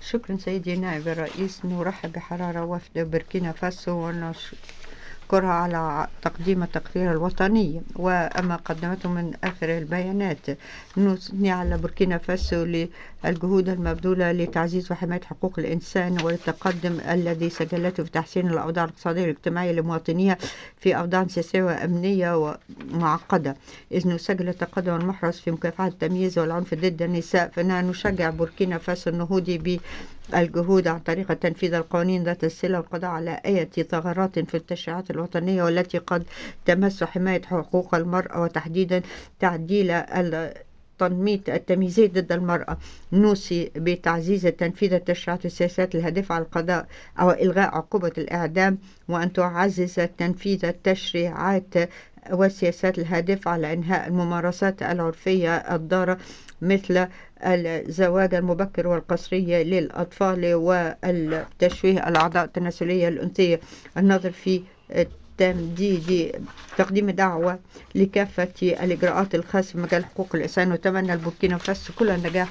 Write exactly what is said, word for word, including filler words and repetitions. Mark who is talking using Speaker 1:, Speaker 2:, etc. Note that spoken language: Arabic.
Speaker 1: شكرا سيدي نائب الرئيس. نرحب بحرارة وفد بوركينا فاسو ونشكرها على تقديم التقرير الوطني وأما قدمته من آخر البيانات. نثني على بوركينا فاسو للجهود المبذولة لتعزيز وحماية حقوق الإنسان والتقدم الذي سجلته في تحسين الأوضاع الاقتصادية والاجتماعية لمواطنيها في أوضاع سياسية وأمنية ومعقدة، إذ نسجل التقدم المحرز في مكافحة التمييز والعنف ضد النساء. فإننا نشجع بوركينا فاسو النهوض بالجهود عن طريق تنفيذ القوانين ذات الصلة والقضاء على أي ثغرات في التشريعات الوطنية والتي قد تمس حماية حقوق المرأة وتحديدا تعديل تنميط التمييزية ضد المرأة. نوصي بتعزيز تنفيذ التشريعات والسياسات الهادفة على القضاء أو إلغاء عقوبة الإعدام، وأن تعزز تنفيذ التشريعات والسياسات الهادفة على إنهاء الممارسات العرفية الضارة مثل الزواج المبكر والقسرية للأطفال والتشويه الأعضاء التناسلية الأنثية. النظر في تمديد تقديم دعوة لكافة الإجراءات الخاصة بمجال حقوق الإنسان، وتمنى البوركينا فاسو كل النجاح